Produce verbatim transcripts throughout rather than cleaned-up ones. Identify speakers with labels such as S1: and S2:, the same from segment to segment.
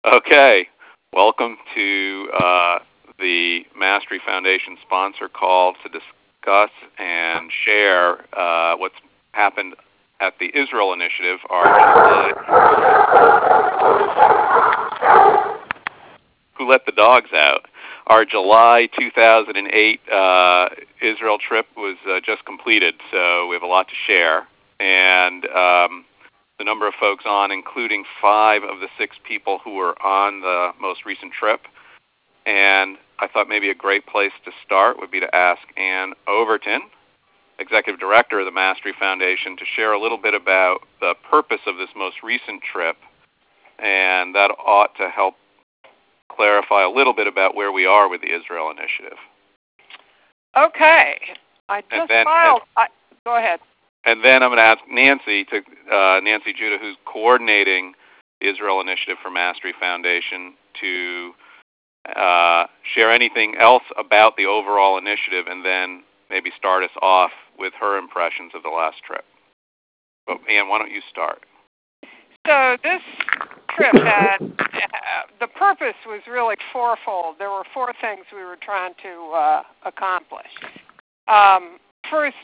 S1: Okay, welcome to uh, the Mastery Foundation sponsor call to discuss and share uh, what's happened at the Israel Initiative, our July, who let the dogs out. Our July two thousand eight uh, Israel trip was uh, just completed, so we have a lot to share. And um, the number of folks on, including five of the six people who were on the most recent trip. And I thought maybe a great place to start would be to ask Ann Overton, Executive Director of the Mastery Foundation, to share a little bit about the purpose of this most recent trip. And that ought to help clarify a little bit about where we are with the Israel Initiative.
S2: Okay. I just
S1: then,
S2: filed.
S1: And,
S2: I, go ahead.
S1: And then I'm going to ask Nancy, to uh, Nancy Judah, who's coordinating the Israel Initiative for Mastery Foundation, to uh, share anything else about the overall initiative, and then maybe start us off with her impressions of the last trip. But Ann, why don't you start?
S2: So this trip had, uh, the purpose was really fourfold. There were four things we were trying to uh, accomplish. Um, first,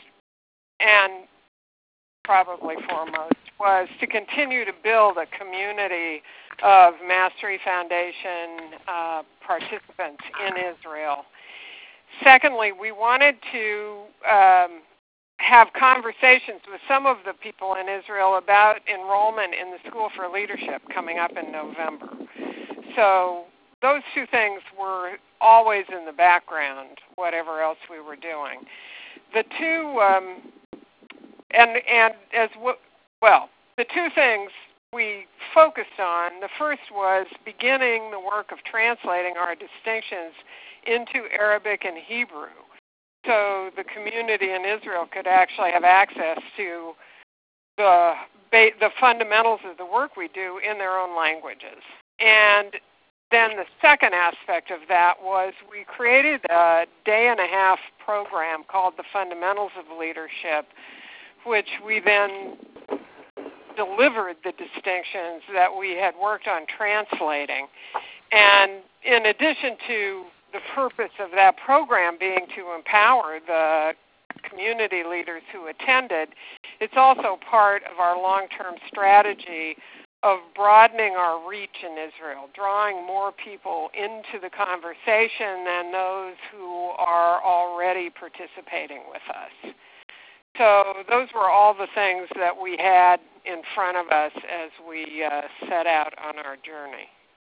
S2: and probably foremost, was to continue to build a community of Mastery Foundation uh, participants in Israel. Secondly, we wanted to um, have conversations with some of the people in Israel about enrollment in the School for Leadership coming up in November. So those two things were always in the background, whatever else we were doing. The two, um, and and as w- well, the two things we focused on, the first was beginning the work of translating our distinctions into Arabic and Hebrew, so the community in Israel could actually have access to the the fundamentals of the work we do in their own languages. And then the second aspect of that was we created a day and a half program called the Fundamentals of Leadership, which we then delivered the distinctions that we had worked on translating. And in addition to the purpose of that program being to empower the community leaders who attended, it's also part of our long-term strategy of broadening our reach in Israel, drawing more people into the conversation than those who are already participating with us. So those were all the things that we had in front of us as we uh, set out on our journey.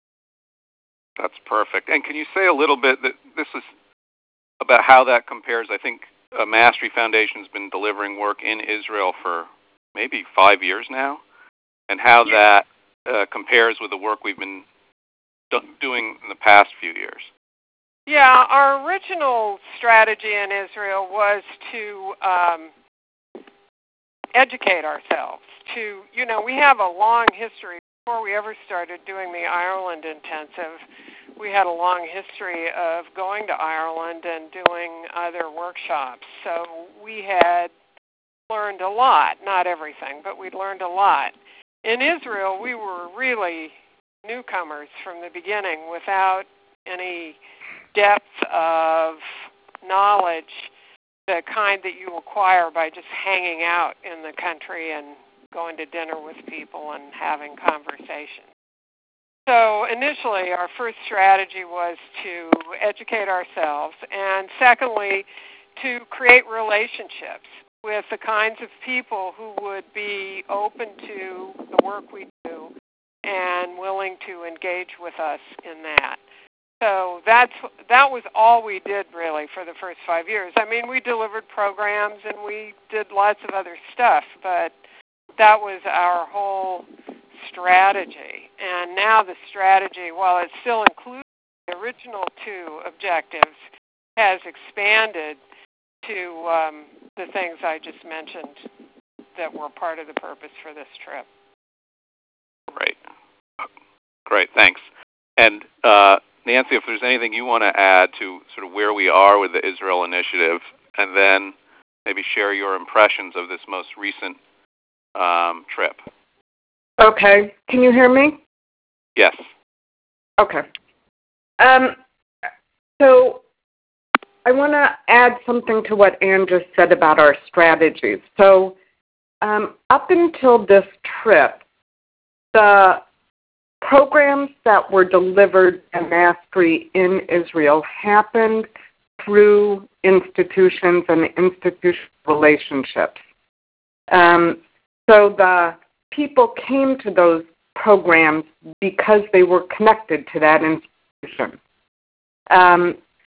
S1: That's perfect. And can you say a little bit, that this is about how that compares? I think uh, Mastery Foundation has been delivering work in Israel for maybe five years now, and how that uh, compares with the work we've been do- doing in the past few years.
S2: Yeah, our original strategy in Israel was to um, educate ourselves. To, you know, we have a long history. Before we ever started doing the Ireland intensive, we had a long history of going to Ireland and doing other workshops. So we had learned a lot, not everything, but we'd learned a lot. In Israel, we were really newcomers from the beginning without any depth of knowledge, the kind that you acquire by just hanging out in the country and going to dinner with people and having conversations. So initially, our first strategy was to educate ourselves, and secondly, to create relationships with the kinds of people who would be open to the work we do and willing to engage with us in that. So that's that was all we did really for the first five years. I mean, we delivered programs and we did lots of other stuff, but that was our whole strategy. And now the strategy, while it still includes the original two objectives, has expanded to um, the things I just mentioned that were part of the purpose for this trip.
S1: Great. Great, thanks. And uh, Nancy, if there's anything you want to add to sort of where we are with the Israel Initiative, and then maybe share your impressions of this most recent um, trip.
S3: Okay. Can you hear me?
S1: Yes.
S3: Okay. Um, so I want to add something to what Ann just said about our strategies. So um, up until this trip, the programs that were delivered in Mastery in Israel happened through institutions and institutional relationships. Um, so the people came to those programs because they were connected to that institution. Um,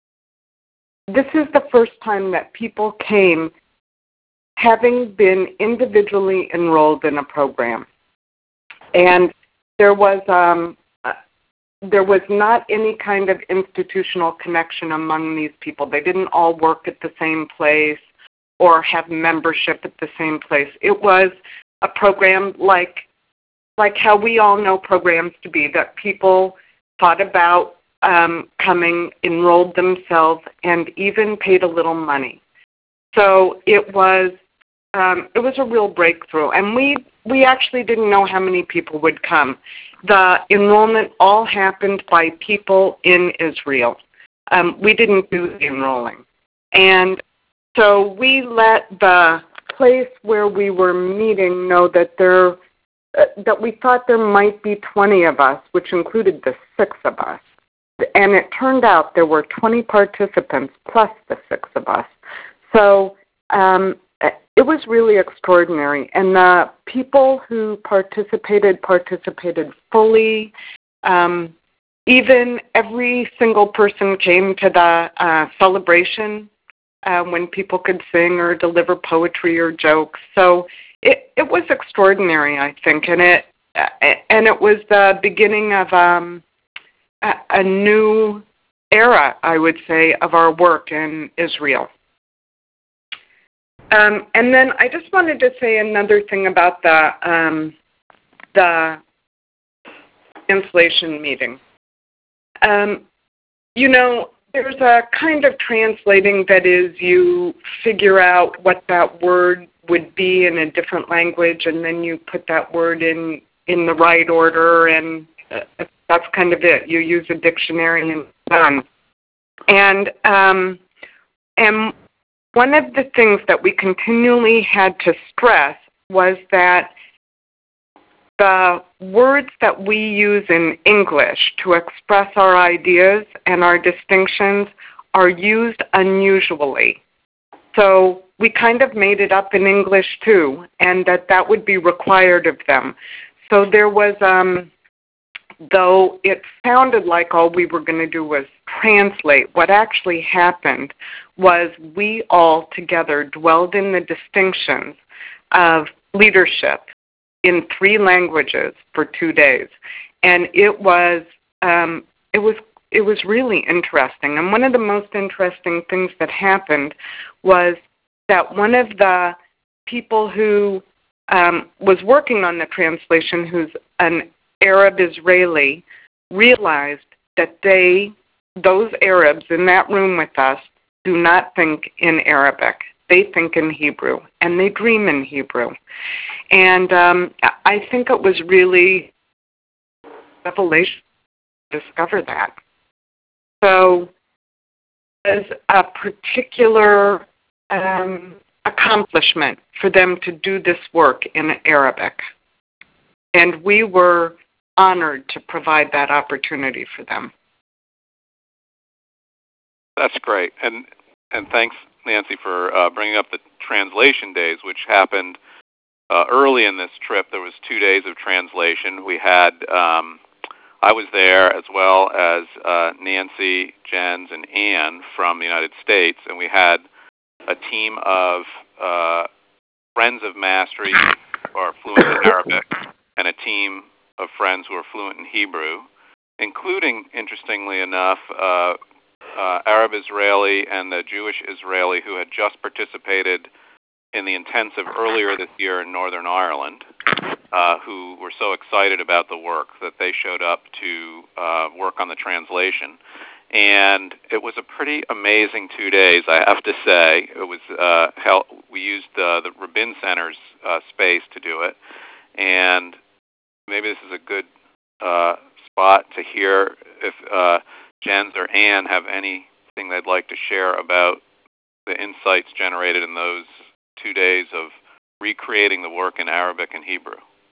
S3: this is the first time that people came having been individually enrolled in a program. And there was um, uh, there was not any kind of institutional connection among these people. They didn't all work at the same place or have membership at the same place. It was a program like like how we all know programs to be, that people thought about um, coming, enrolled themselves, and even paid a little money. So it was um, it was a real breakthrough, and we we actually didn't know how many people would come. The enrollment all happened by people in Israel. Um, we didn't do the enrolling, and so we let the place where we were meeting know that there uh, that we thought there might be twenty of us, which included the six of us. And it turned out there were twenty participants plus the six of us. So um, it was really extraordinary. And the people who participated, participated fully. Um, even every single person came to the uh, celebration uh, when people could sing or deliver poetry or jokes. So it, it was extraordinary, I think. And it, and it was the beginning of um, a, a new era, I would say, of our work in Israel. Um, and then I just wanted to say another thing about the um, the translation meeting. Um, you know, there's a kind of translating that is you figure out what that word would be in a different language, and then you put that word in in the right order, and uh, that's kind of it. You use a dictionary and it's done. And um, and one of the things that we continually had to stress was that the words that we use in English to express our ideas and our distinctions are used unusually. So we kind of made it up in English too, and that that would be required of them. So there was, um, though it sounded like all we were going to do was translate, what actually happened was we all together dwelled in the distinctions of leadership in three languages for two days, and it was um, it was it was really interesting. And one of the most interesting things that happened was that one of the people who um, was working on the translation, who's an Arab Israeli, realized that they, those Arabs in that room with us, do not think in Arabic. They think in Hebrew, and they dream in Hebrew. And um, I think it was really a revelation to discover that. So it was a particular um, accomplishment for them to do this work in Arabic. And we were honored to provide that opportunity for them.
S1: That's great. And and thanks, Nancy, for uh, bringing up the translation days, which happened uh, early in this trip. There was two days of translation. We had, um, I was there as well as uh, Nancy, Jens, and Ann from the United States, and we had a team of uh, friends of Mastery who are fluent in Arabic and a team of friends who are fluent in Hebrew, including, interestingly enough, uh, uh, Arab Israeli and the Jewish Israeli who had just participated in the intensive earlier this year in Northern Ireland, uh, who were so excited about the work that they showed up to uh, work on the translation. And it was a pretty amazing two days, I have to say. It was uh, held, we used uh, the Rabin Center's uh, space to do it, and maybe this is a good uh, spot to hear if uh, Jens or Ann have anything they'd like to share about the insights generated in those two days of recreating the work in Arabic and Hebrew.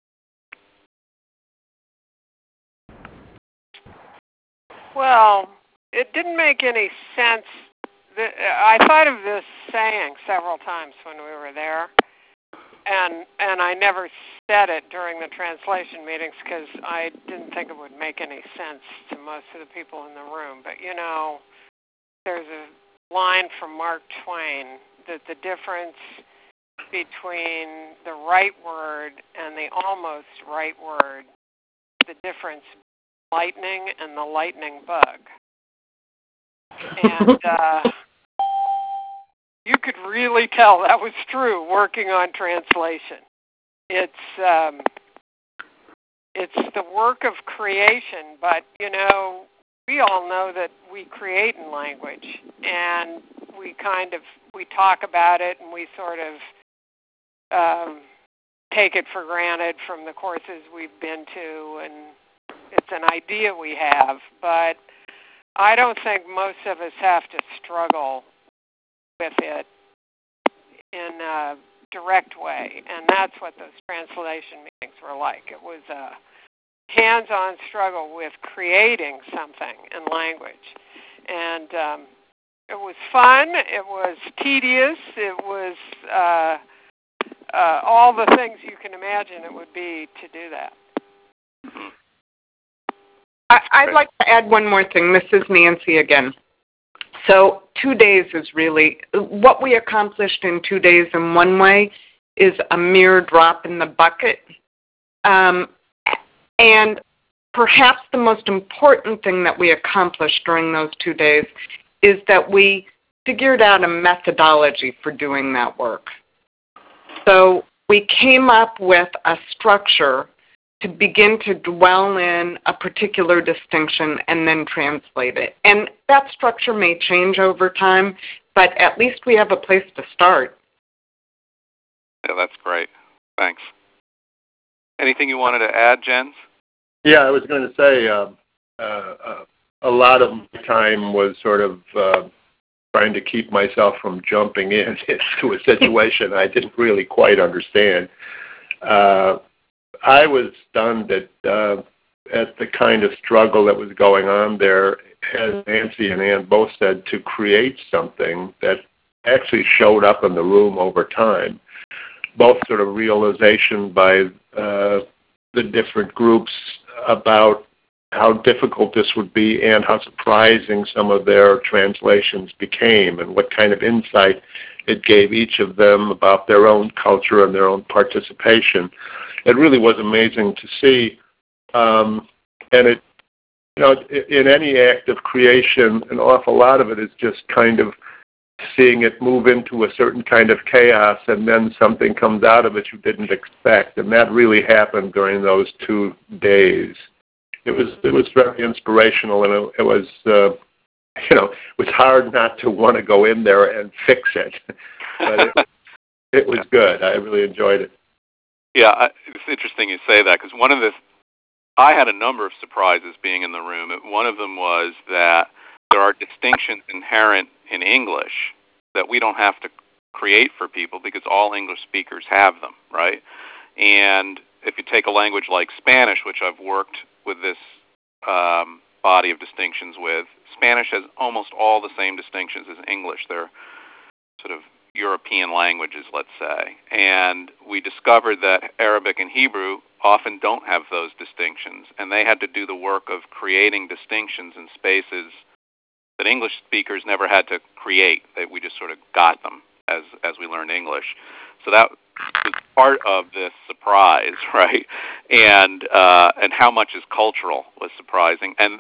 S2: Well, it didn't make any sense. I thought of this saying several times when we were there, and and I never said it during the translation meetings because I didn't think it would make any sense to most of the people in the room. But, you know, there's a line from Mark Twain that the difference between the right word and the almost right word, the difference lightning and the lightning bug. And uh, you could really tell that was true working on translation. It's um, it's the work of creation, but, you know, we all know that we create in language, and we kind of, we talk about it, and we sort of um, take it for granted from the courses we've been to, and it's an idea we have, but I don't think most of us have to struggle with it in a direct way, and that's what those translation meetings were like. It was a hands-on struggle with creating something in language, and um, it was fun, it was tedious, it was uh, uh, all the things you can imagine it would be to do that.
S3: I, I'd like to add one more thing. This is Nancy again. So two days is really, what we accomplished in two days in one way is a mere drop in the bucket. Um, and perhaps the most important thing that we accomplished during those two days is that we figured out a methodology for doing that work. So we came up with a structure to begin to dwell in a particular distinction and then translate it. And that structure may change over time, but at least we have a place to start.
S1: Yeah, that's great. Thanks. Anything you wanted to add, Jens?
S4: Yeah, I was going to say uh, uh, a lot of my time was sort of uh, trying to keep myself from jumping in into a situation I didn't really quite understand. Uh, I was stunned at uh, at the kind of struggle that was going on there, as Nancy and Ann both said, to create something that actually showed up in the room over time. Both sort of realization by uh, the different groups about how difficult this would be and how surprising some of their translations became and what kind of insight it gave each of them about their own culture and their own participation. It really was amazing to see. Um, and it, you know, in any act of creation, an awful lot of it is just kind of seeing it move into a certain kind of chaos, and then something comes out of it you didn't expect. And that really happened during those two days. It was it was very inspirational, and it, it was uh, you know it was hard not to want to go in there and fix it, but it, it was good. I really enjoyed it.
S1: Yeah, I, it's interesting you say that, because one of the I had a number of surprises being in the room. One of them was that there are distinctions inherent in English that we don't have to create for people because all English speakers have them, right? And if you take a language like Spanish, which I've worked with this um, body of distinctions with, Spanish has almost all the same distinctions as English. They're sort of European languages, let's say. And we discovered that Arabic and Hebrew often don't have those distinctions, and they had to do the work of creating distinctions in spaces that English speakers never had to create. That we just sort of got them as as we learned English. So that was part of this surprise, right? And uh, and how much is cultural was surprising. And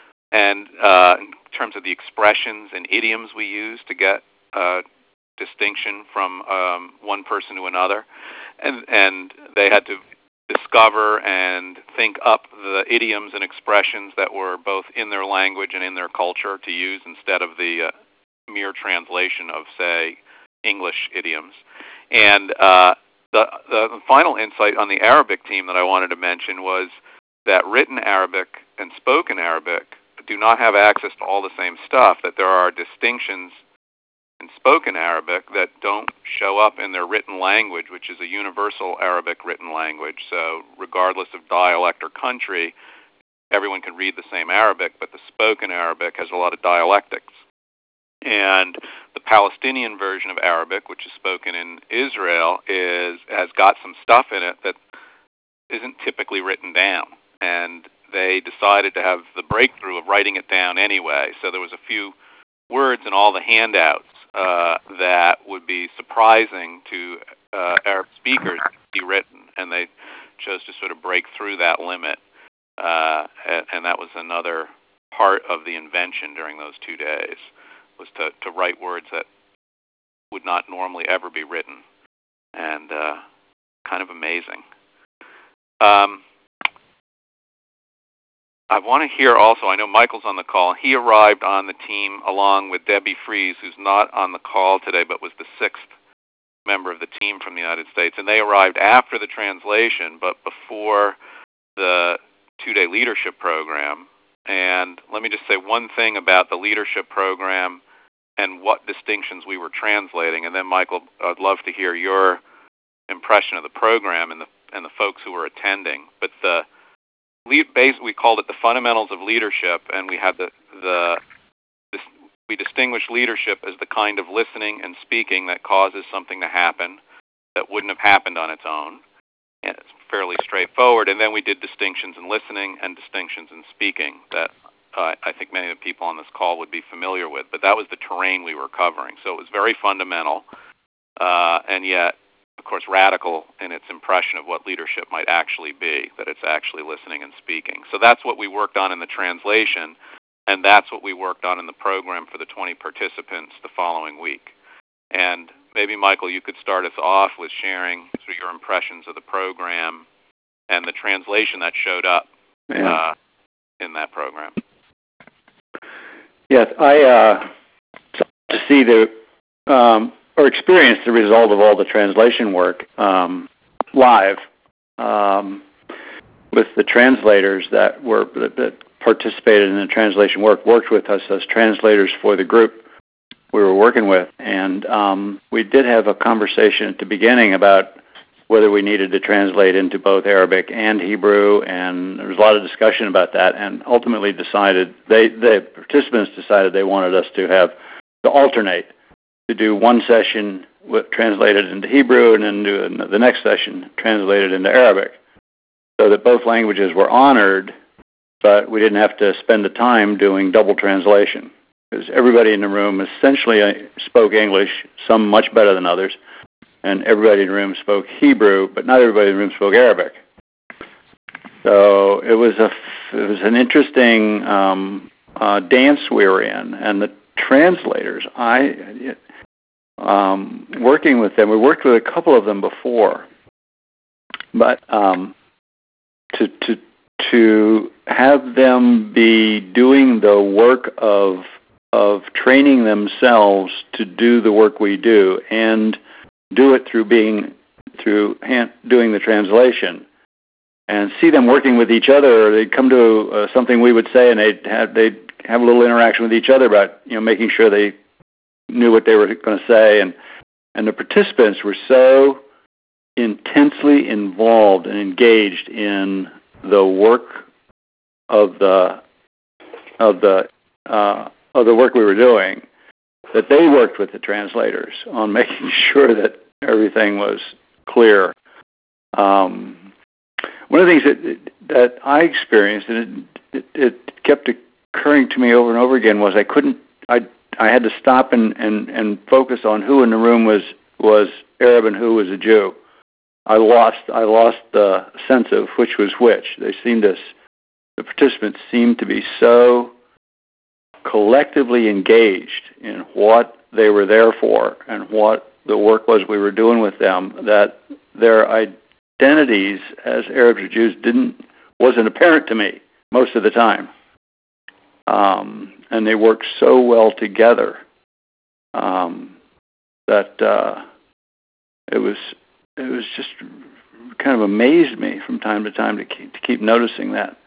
S1: and uh, in terms of the expressions and idioms we use to get uh, distinction from um, one person to another, and and they had to discover and think up the idioms and expressions that were both in their language and in their culture to use instead of the uh, mere translation of, say, English idioms. And uh, the, the final insight on the Arabic team that I wanted to mention was that written Arabic and spoken Arabic do not have access to all the same stuff, that there are distinctions in spoken Arabic that don't show up in their written language, which is a universal Arabic written language. So regardless of dialect or country, everyone can read the same Arabic, but the spoken Arabic has a lot of dialectics. And the Palestinian version of Arabic, which is spoken in Israel, is has got some stuff in it that isn't typically written down. And they decided to have the breakthrough of writing it down anyway. So there was a few words in all the handouts uh, that would be surprising to uh, Arab speakers to be written, and they chose to sort of break through that limit. Uh, and, and that was another part of the invention during those two days, was to, to write words that would not normally ever be written, and uh, kind of amazing. Um, I want to hear also, I know Michael's on the call. He arrived on the team along with Debbie Fries, who's not on the call today, but was the sixth member of the team from the United States. And they arrived after the translation, but before the two-day leadership program. And let me just say one thing about the leadership program and what distinctions we were translating. And then, Michael, I'd love to hear your impression of the program and the and the folks who were attending. But the lead base, we called it the fundamentals of leadership, and we had the the this, we distinguished leadership as the kind of listening and speaking that causes something to happen that wouldn't have happened on its own. And it's fairly straightforward. And then we did distinctions in listening and distinctions in speaking that uh, I think many of the people on this call would be familiar with. But that was the terrain we were covering. So it was very fundamental, uh, and yet, of course, radical in its impression of what leadership might actually be, that it's actually listening and speaking. So that's what we worked on in the translation, and that's what we worked on in the program for the twenty participants the following week. And maybe, Michael, you could start us off with sharing sort of your impressions of the program and the translation that showed up
S5: yeah.
S1: uh, in that program.
S5: Yes, I uh, to see the um, or experience the result of all the translation work um, live um, with the translators that were that, that participated in the translation work, worked with us as translators for the group we were working with, and um, we did have a conversation at the beginning about whether we needed to translate into both Arabic and Hebrew, and there was a lot of discussion about that, and ultimately decided, they, the participants decided they wanted us to have, to alternate, to do one session with, translated into Hebrew, and then do the next session translated into Arabic, so that both languages were honored, but we didn't have to spend the time doing double translation. Because everybody in the room essentially spoke English, some much better than others, and everybody in the room spoke Hebrew, but not everybody in the room spoke Arabic. So it was a it was an interesting um, uh, dance we were in, and the translators, I um, working with them, we worked with a couple of them before, but um, to to to have them be doing the work of of training themselves to do the work we do, and do it through being through hand, doing the translation, and see them working with each other. They'd come to uh, something we would say, and they'd have they'd have a little interaction with each other about you know making sure they knew what they were going to say, and and the participants were so intensely involved and engaged in the work of the of the uh, of the work we were doing, that they worked with the translators on making sure that everything was clear. Um, one of the things that that I experienced, and it, it, it kept occurring to me over and over again, was I couldn't, I I had to stop and, and, and focus on who in the room was was Arab and who was a Jew. I lost I lost the sense of which was which. They seemed to, the participants seemed to be so collectively engaged in what they were there for and what the work was we were doing with them, that their identities as Arabs or Jews didn't wasn't apparent to me most of the time. Um, and they worked so well together um, that uh, it was it was just kind of amazed me from time to time to keep, to keep noticing that.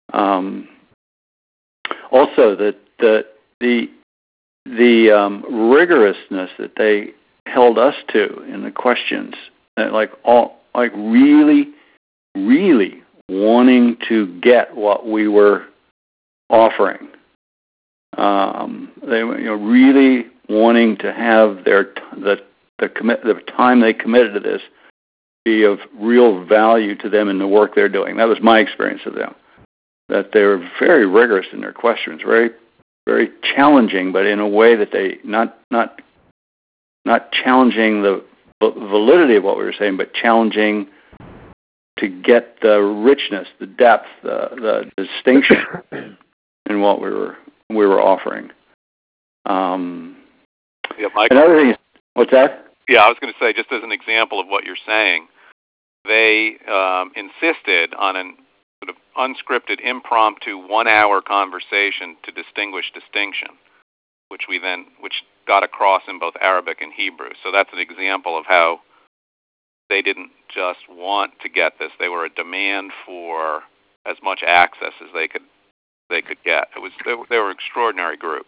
S5: Um, also, the the the the um, rigorousness that they held us to in the questions, like all like really, really wanting to get what we were offering. Um, they you know really wanting to have their t- the the commit the time they committed to this be of real value to them in the work they're doing. That was my experience of them. That they were very rigorous in their questions, very very challenging, but in a way that they not not not challenging the validity of what we were saying, but challenging to get the richness, the depth, the, the distinction in what we were we were offering. Um,
S1: yeah, Michael,
S5: another thing, what's that?
S1: Yeah, I was going to say, just as an example of what you're saying, they um, insisted on an sort of unscripted, impromptu, one-hour conversation to distinguish distinction, which we then, which got across in both Arabic and Hebrew. So that's an example of how they didn't just want to get this; they were a demand for as much access as they could they could get. It was they were, they were an extraordinary group.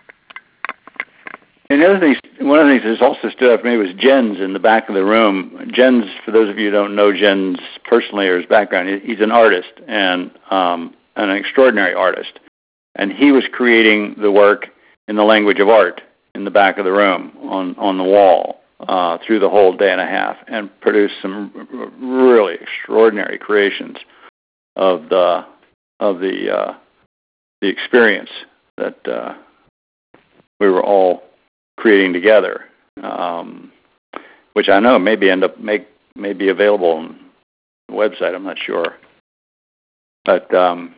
S5: And the other thing, one of the things that's also stood out for me was Jens in the back of the room. Jens, for those of you who don't know Jens personally or his background, he's an artist and um, an extraordinary artist. And he was creating the work in the language of art in the back of the room on, on the wall uh, through the whole day and a half, and produced some really extraordinary creations of the of the uh, the experience that uh, we were all creating together, um, which I know maybe end up make may be available on the website. I'm not sure, but um,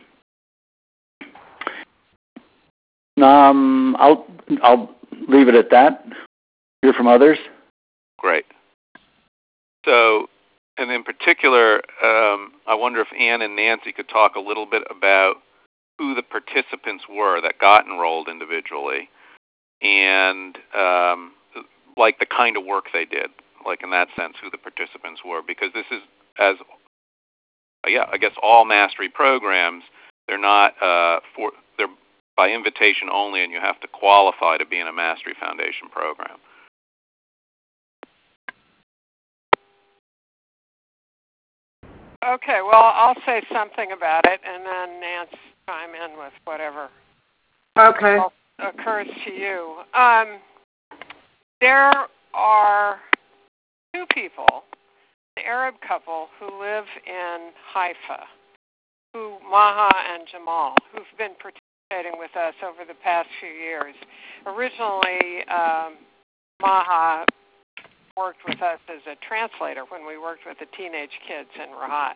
S5: um, I'll I'll leave it at that. Hear from others.
S1: Great. So, and in particular, um, I wonder if Ann and Nancy could talk a little bit about who the participants were that got enrolled individually, and um, like the kind of work they did, like in that sense, who the participants were, because this is, as yeah, I guess all mastery programs, they're not uh, for they're by invitation only, and you have to qualify to be in a Mastery Foundation program.
S2: Okay, well, I'll say something about it, and then Nance chime in with whatever
S3: Okay.
S2: occurs to you. Um, there are two people, an Arab couple who live in Haifa, who Maha and Jamal, who've been participating with us over the past few years. Originally, um, Maha worked with us as a translator when we worked with the teenage kids in Rahat.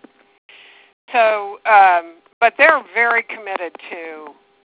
S2: So, um, but they're very committed to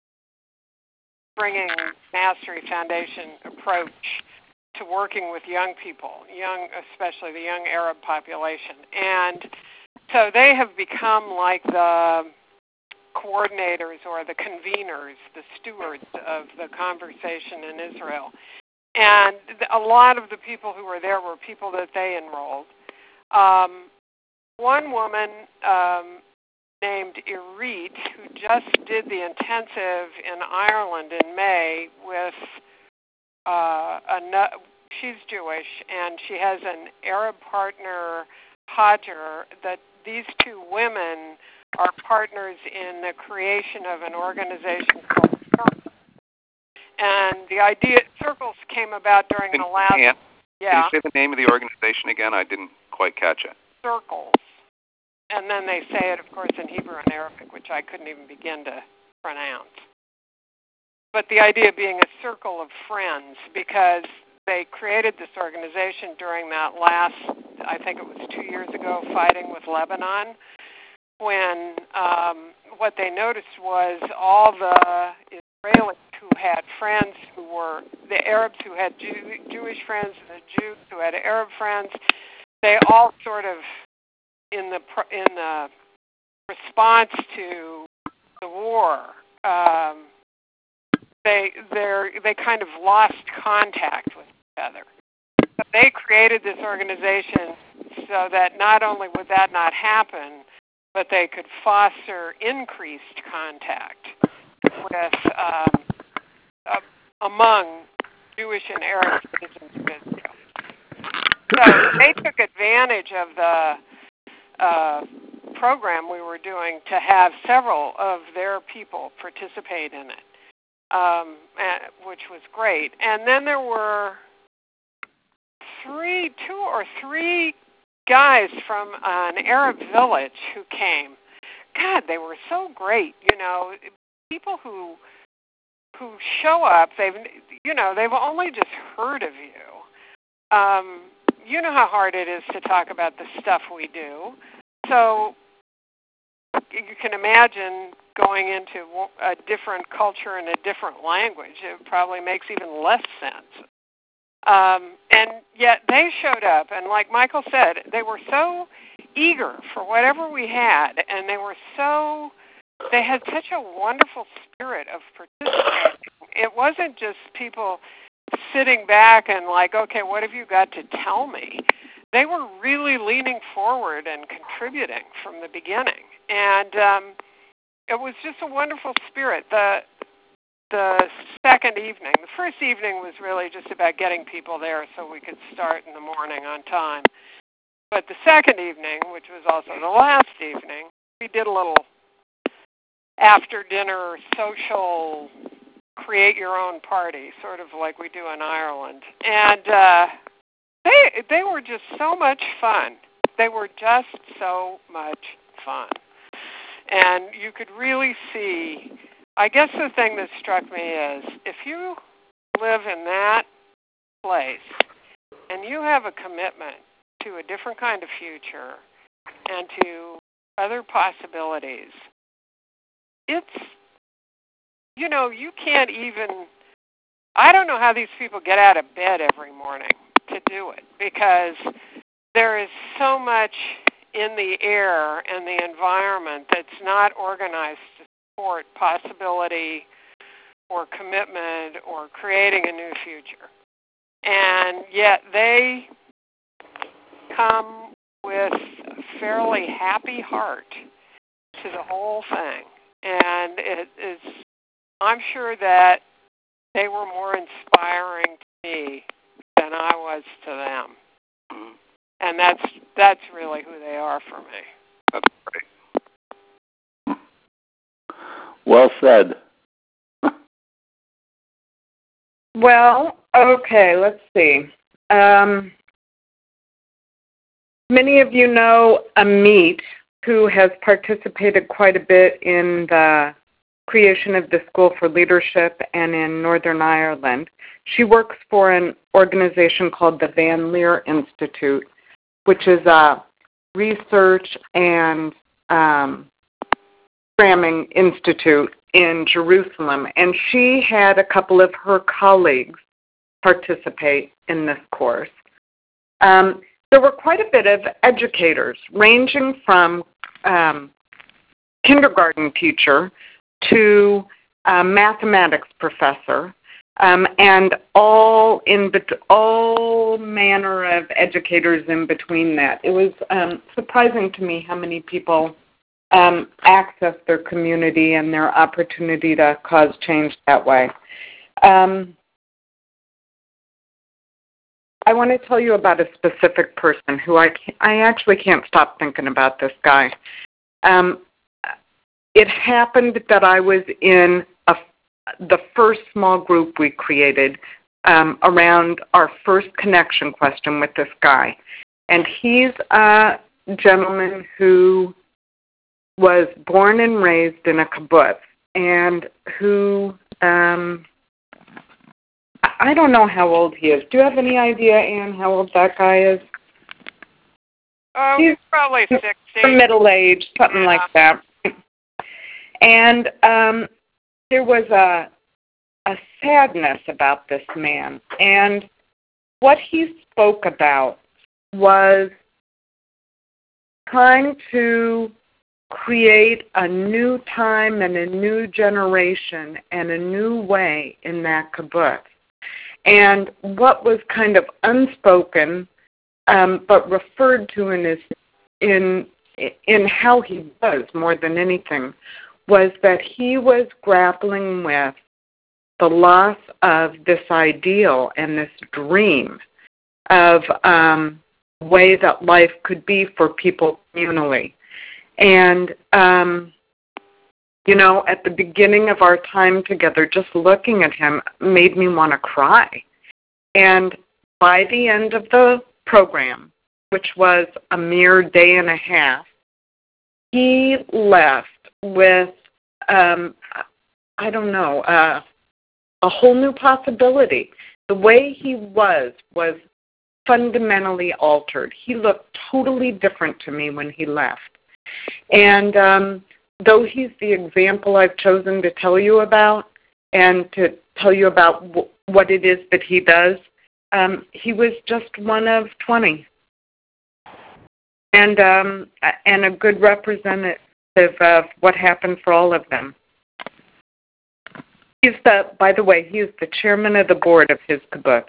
S2: bringing Mastery Foundation approach to working with young people, young, especially the young Arab population. And so they have become like the coordinators or the conveners, the stewards of the conversation in Israel. And a lot of the people who were there were people that they enrolled. Um, one woman um, named Irit, who just did the intensive in Ireland in May with, uh, a, she's Jewish, and she has an Arab partner, Hajar, that these two women are partners in the creation of an organization called Circles. And the idea, Circles came about during the last...
S1: Can,
S2: yeah.
S1: Can you say the name of the organization again? I didn't quite catch it.
S2: Circles. And then they say it, of course, in Hebrew and Arabic, which I couldn't even begin to pronounce. But the idea being a circle of friends, because they created this organization during that last, I think it was two years ago, fighting with Lebanon, when um, what they noticed was all the Israelis who had friends who were, the Arabs who had Jew, Jewish friends and the Jews who had Arab friends, they all sort of, in the in the response to the war, um, they they they kind of lost contact with each other. So they created this organization so that not only would that not happen, but they could foster increased contact with um, uh, among Jewish and Arab citizens of Israel. So they took advantage of the uh, program we were doing to have several of their people participate in it, um, which was great. And then there were three, two or three guys from an Arab village who came. God, they were so great. You know, people who who show up, they've you know they've only just heard of you. Um, you know how hard it is to talk about the stuff we do. So you can imagine going into a different culture and a different language. It probably makes even less sense. Um, and yet they showed up, and like Michael said, they were so eager for whatever we had, and they were so, they had such a wonderful spirit of participating. It wasn't just people sitting back and like, okay, what have you got to tell me? They were really leaning forward and contributing from the beginning. And um, it was just a wonderful spirit. The the second evening, the first evening was really just about getting people there so we could start in the morning on time. But the second evening, which was also the last evening, we did a little after-dinner social create-your-own party, sort of like we do in Ireland. And uh, they they were just so much fun. They were just so much fun. And you could really see, I guess the thing that struck me is if you live in that place and you have a commitment to a different kind of future and to other possibilities, it's, you know, you can't even, I don't know how these people get out of bed every morning to do it, because there is so much in the air and the environment that's not organized to support possibility or commitment or creating a new future. And yet they come with a fairly happy heart to the whole thing. And it is, I'm sure that they were more inspiring to me than I was to them. Mm-hmm. And that's that's really who they are for me.
S1: That's great.
S5: Well said.
S3: Well, okay, let's see. Um, many of you know Amit, who has participated quite a bit in the creation of the School for Leadership and in Northern Ireland. She works for an organization called the Van Leer Institute, which is a research and um, programming institute in Jerusalem. And she had a couple of her colleagues participate in this course. Um, there were quite a bit of educators, ranging from um, kindergarten teacher to a mathematics professor, Um, and all in bet- all manner of educators in between that. It was um, surprising to me how many people um, access their community and their opportunity to cause change that way. Um, I want to tell you about a specific person who I can't, I actually can't stop thinking about this guy. Um, it happened that I was in a the first small group we created um, around our first connection question with this guy. And he's a gentleman who was born and raised in a kibbutz and who, um, I don't know how old he is. Do you have any idea, Anne, how old that guy is?
S2: Oh, he's, he's probably sixty.
S3: Middle-aged, something
S2: yeah.
S3: like that. And um, there was a a sadness about this man. And what he spoke about was trying to create a new time and a new generation and a new way in that kibbutz. And what was kind of unspoken um, but referred to in his in in how he was more than anything was that he was grappling with the loss of this ideal and this dream of um, way that life could be for people communally. And, um, you know, at the beginning of our time together, just looking at him made me want to cry. And by the end of the program, which was a mere day and a half, he left with, um, I don't know, uh, a whole new possibility. The way he was was fundamentally altered. He looked totally different to me when he left. And um, though he's the example I've chosen to tell you about and to tell you about w- what it is that he does, um, he was just one of twenty. And um, and a good representative of what happened for all of them. He's the, by the way, he is the chairman of the board of his kibbutz.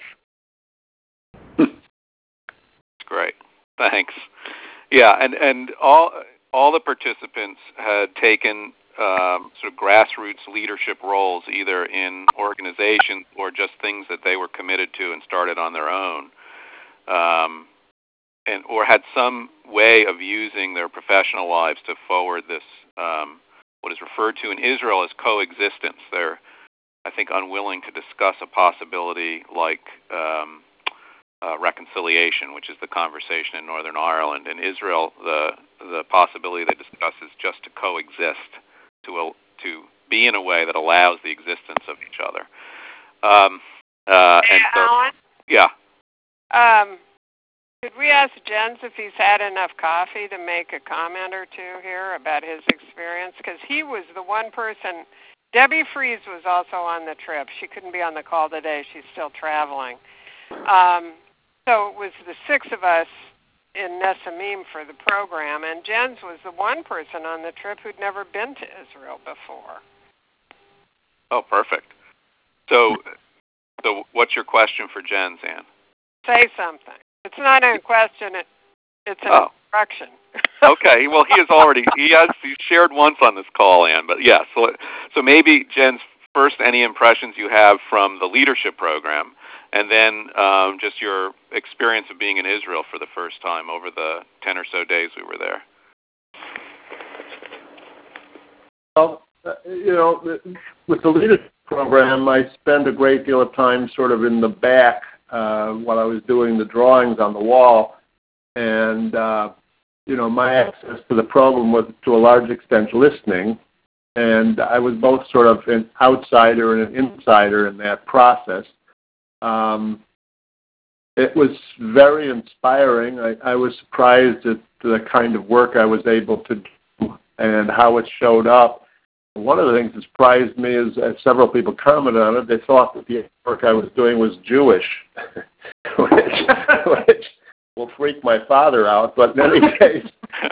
S1: Great, thanks. Yeah, and, and all all the participants had taken um, sort of grassroots leadership roles, either in organizations or just things that they were committed to and started on their own. Um, and or had some way of using their professional lives to forward this, um, what is referred to in Israel as coexistence. They're, I think, unwilling to discuss a possibility like um, uh, reconciliation, which is the conversation in Northern Ireland. In Israel, the the possibility they discuss is just to coexist, to a, to be in a way that allows the existence of each other. Um, uh,
S2: hey,
S1: and so,
S2: Alan?
S1: Yeah.
S2: Um, Could we ask Jens if he's had enough coffee to make a comment or two here about his experience? Because he was the one person. Debbie Fries was also on the trip. She couldn't be on the call today. She's still traveling. Um, so it was the six of us in Nesamim for the program, and Jens was the one person on the trip who'd never been to Israel before.
S1: Oh, perfect. So, so what's your question for Jens, Ann?
S2: Say something. It's not a question. It, it's an
S1: oh.
S2: instruction.
S1: Okay. Well, he has already he has he shared once on this call, Ann. But yeah. So so maybe Jens, first, any impressions you have from the leadership program, and then um, just your experience of being in Israel for the first time over the ten or so days we were there.
S4: Well, uh, you know, with the leadership program, I spend a great deal of time sort of in the back. Uh, while I was doing the drawings on the wall, and uh, you know, my access to the program was to a large extent listening, and I was both sort of an outsider and an insider in that process. Um, it was very inspiring. I, I was surprised at the kind of work I was able to do and how it showed up. One of the things that surprised me is, as several people commented on it, they thought that the work I was doing was Jewish, which, which will freak my father out. But in any case,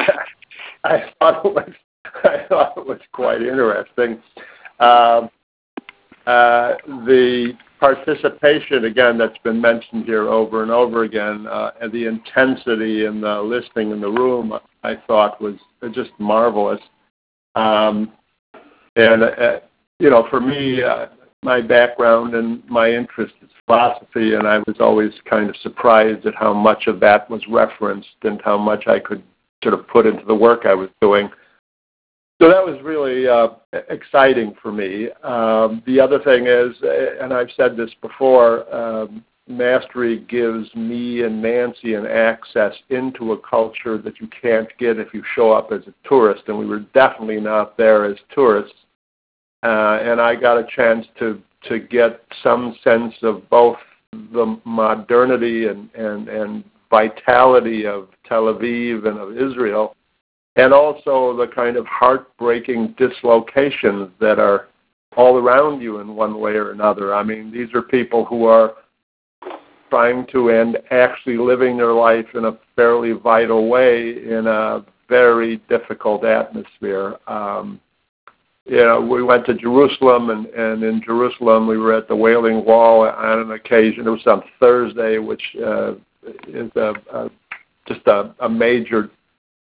S4: I thought it was, I thought it was quite interesting. Uh, uh, the participation, again, that's been mentioned here over and over again, uh, and the intensity and the listening in the room, I thought was just marvelous. Um, And, uh, you know, for me, uh, my background and my interest is philosophy, and I was always kind of surprised at how much of that was referenced and how much I could sort of put into the work I was doing. So that was really uh, exciting for me. Um, the other thing is, and I've said this before, um, Mastery gives me and Nancy an access into a culture that you can't get if you show up as a tourist, and we were definitely not there as tourists. Uh, and I got a chance to, to get some sense of both the modernity and, and, and vitality of Tel Aviv and of Israel, and also the kind of heartbreaking dislocations that are all around you in one way or another. I mean, these are people who are trying to and actually living their life in a fairly vital way in a very difficult atmosphere. Um, You know, we went to Jerusalem, and, and in Jerusalem we were at the Wailing Wall on an occasion. It was on Thursday, which uh, is a, a, just a, a major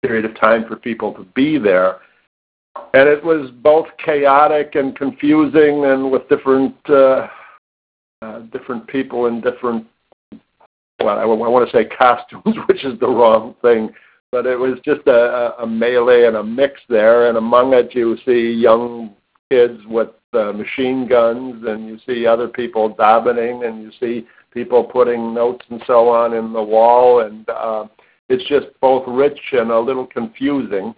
S4: period of time for people to be there. And it was both chaotic and confusing, and with different uh, uh, different people in different, well, I, I want to say costumes, which is the wrong thing, but it was just a, a melee and a mix there. And among it, you see young kids with uh, machine guns, and you see other people davening, and you see people putting notes and so on in the wall, and uh, it's just both rich and a little confusing.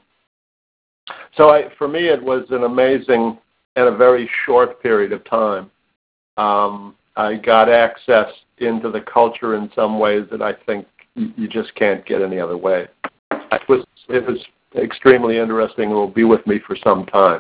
S4: So I, for me, it was an amazing and a very short period of time. Um, I got access into the culture in some ways that I think you just can't get any other way. It was, it was extremely interesting and will be with me for some time.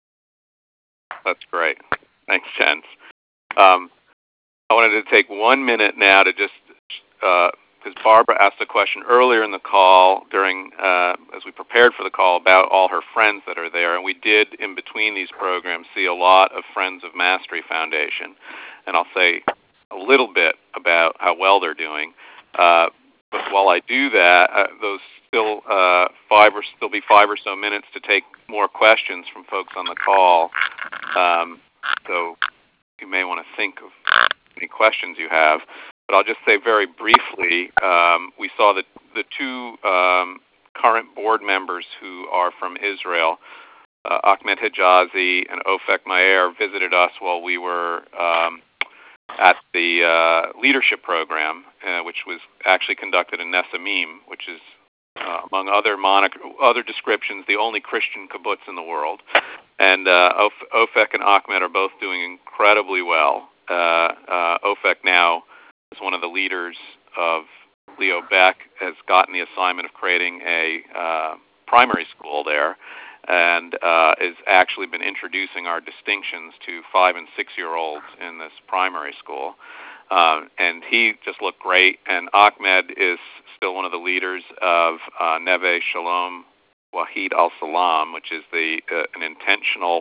S1: That's great. Thanks, Jens. Um, I wanted to take one minute now to just, because uh, Barbara asked a question earlier in the call during, uh, as we prepared for the call, about all her friends that are there. And we did, in between these programs, see a lot of Friends of Mastery Foundation. And I'll say a little bit about how well they're doing. Uh, but while I do that, uh, those still uh, five or still be five or so minutes to take more questions from folks on the call. Um, so you may want to think of any questions you have. But I'll just say very briefly, um, we saw that the two um, current board members who are from Israel, uh, Ahmed Hijazi and Ofek Maher, visited us while we were um, at the uh, leadership program, uh, which was actually conducted in Nesamim, which is, uh, among other monic- other descriptions, the only Christian kibbutz in the world. And uh, Of- Ofek and Ahmed are both doing incredibly well. Uh, uh, Ofek now is one of the leaders of Leo Beck, has gotten the assignment of creating a uh, primary school there, and uh, has actually been introducing our distinctions to five- and six-year-olds in this primary school. Uh, and he just looked great. And Ahmed is still one of the leaders of uh, Neve Shalom Wahid al-Salam, which is the uh, an intentional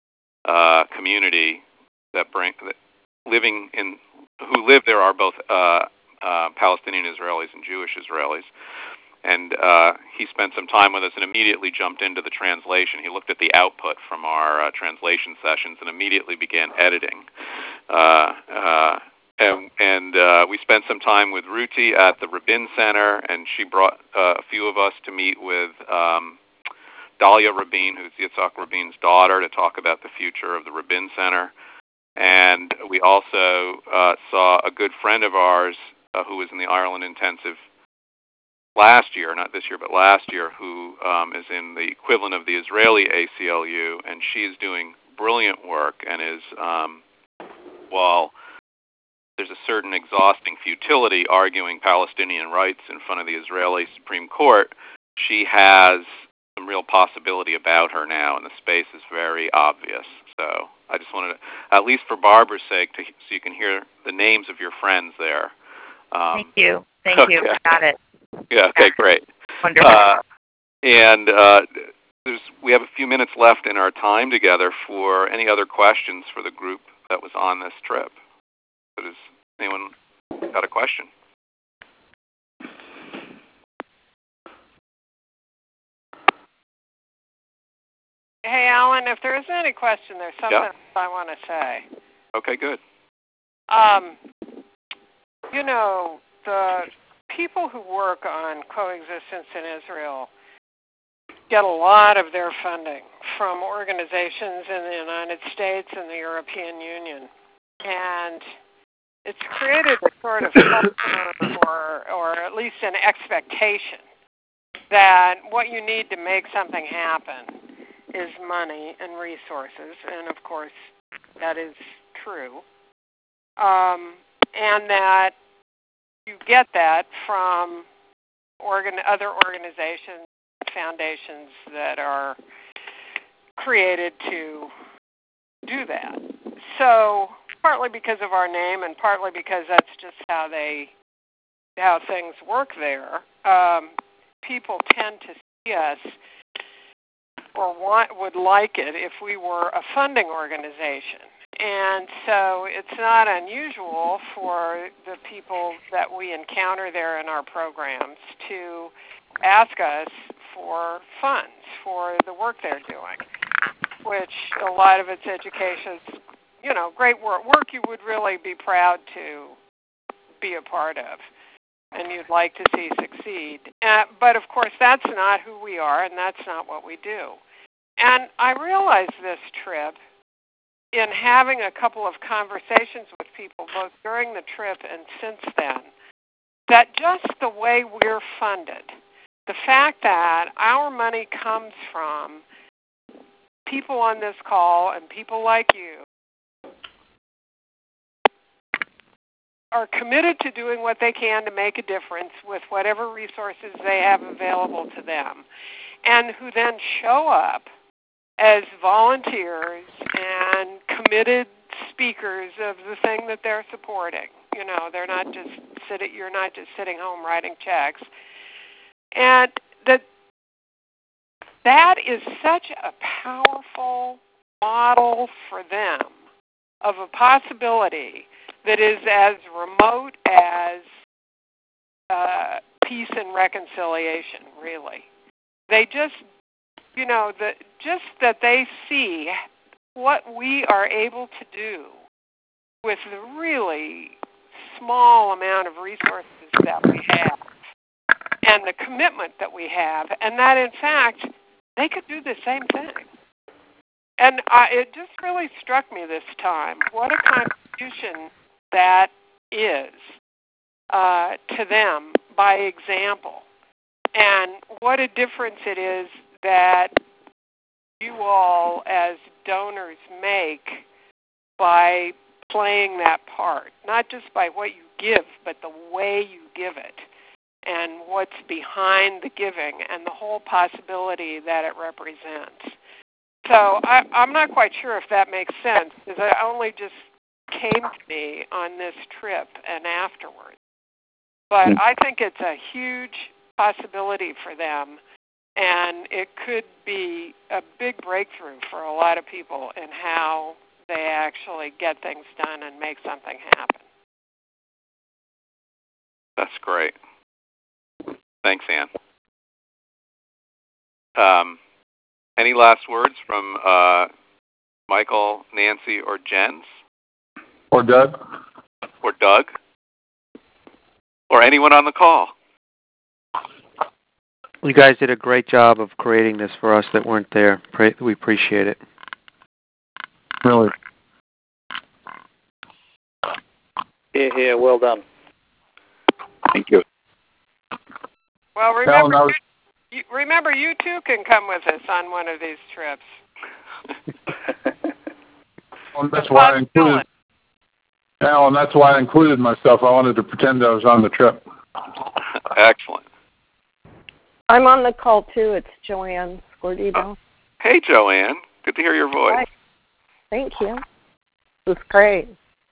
S1: uh, community that bring that living in who live there are both uh, uh, Palestinian Israelis and Jewish Israelis. And uh, he spent some time with us and immediately jumped into the translation. He looked at the output from our uh, translation sessions and immediately began editing. Uh, uh, and and uh, we spent some time with Ruti at the Rabin Center, and she brought uh, a few of us to meet with um, Dalia Rabin, who's Yitzhak Rabin's daughter, to talk about the future of the Rabin Center. And we also uh, saw a good friend of ours uh, who was in the Ireland Intensive last year, not this year, but last year, who um, is in the equivalent of the Israeli A C L U, and she's doing brilliant work and is, um, while there's a certain exhausting futility arguing Palestinian rights in front of the Israeli Supreme Court, she has some real possibility about her now, and the space is very obvious. So I just wanted to, at least for Barbara's sake, to, so you can hear the names of your friends there. Um,
S6: Thank you. Thank
S1: okay.
S6: you. Got it.
S1: Yeah, okay, great.
S6: Wonderful.
S1: Uh, and uh, there's, we have a few minutes left in our time together for any other questions for the group that was on this trip. So does anyone got a question?
S2: Hey, Alan, if there isn't any question, there's something
S1: Yeah.
S2: I want to say.
S1: Okay, good.
S2: Um, you know, the people who work on coexistence in Israel get a lot of their funding from organizations in the United States and the European Union. And it's created a sort of culture or, or at least an expectation that what you need to make something happen is money and resources. And, of course, that is true. Um, and that you get that from organ- other organizations, foundations that are created to do that. So partly because of our name and partly because that's just how they, how things work there, um, people tend to see us or want, would like it if we were a funding organization. And so it's not unusual for the people that we encounter there in our programs to ask us for funds for the work they're doing, which a lot of it's education, you know, great work, work you would really be proud to be a part of and you'd like to see succeed. Uh, but, of course, that's not who we are, and that's not what we do. And I realized this trip in having a couple of conversations with people, both during the trip and since then, that just the way we're funded, the fact that our money comes from people on this call and people like you are committed to doing what they can to make a difference with whatever resources they have available to them, and who then show up as volunteers and committed speakers of the thing that they're supporting. You know, they're not just sitting, you're not just sitting home writing checks. And that that is such a powerful model for them of a possibility that is as remote as uh, peace and reconciliation, really. They just, you know, the, just that they see what we are able to do with the really small amount of resources that we have and the commitment that we have, and that, in fact, they could do the same thing. And I, it just really struck me this time what a contribution that is uh, to them by example, and what a difference it is that you all as donors make by playing that part, not just by what you give, but the way you give it and what's behind the giving and the whole possibility that it represents. So I, I'm not quite sure if that makes sense, because it only just came to me on this trip and afterwards. But I think it's a huge possibility for them, and it could be a big breakthrough for a lot of people in how they actually get things done and make something happen.
S1: That's great. Thanks, Ann. Um, any last words from uh, Michael, Nancy, or Jens?
S6: Or Doug?
S1: Or Doug? Or anyone on the call?
S7: You guys did a great job of creating this for us that weren't there. We appreciate it.
S6: Really?
S5: Yeah, yeah, well done.
S6: Thank you.
S2: Well, remember,
S6: Alan, was...
S2: you, remember, you too can come with us on one of these trips.
S6: Well, that's why I included. Alan, that's why I included myself. I wanted to pretend I was on the trip.
S1: Excellent.
S8: I'm on the call too. It's Joanne Scordino.
S1: Oh. Hey, Joanne. Good to hear your voice.
S8: Hi. Thank you. It was great.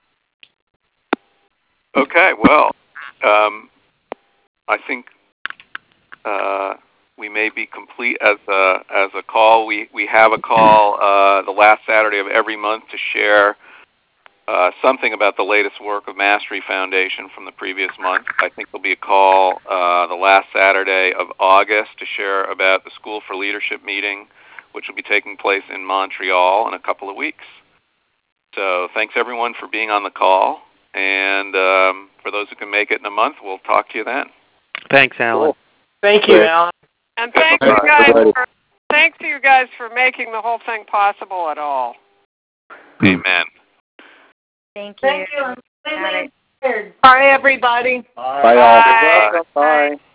S1: Okay, well, um, I think uh, we may be complete as a as a call. We we have a call uh, the last Saturday of every month to share uh, something about the latest work of Mastery Foundation from the previous month. I think there'll be a call uh, the last Saturday of August to share about the School for Leadership meeting, which will be taking place in Montreal in a couple of weeks. So thanks everyone for being on the call, and um, for those who can make it in a month, we'll talk to you then.
S7: Thanks, Alan.
S5: Cool. Thank you, Alan.
S2: And thanks you guys for thanks to you guys for making the whole thing possible at all.
S1: Amen.
S9: Thank you.
S8: Thank you.
S9: Got it.
S8: Bye, everybody.
S5: Bye, all.
S2: Bye.
S5: Bye.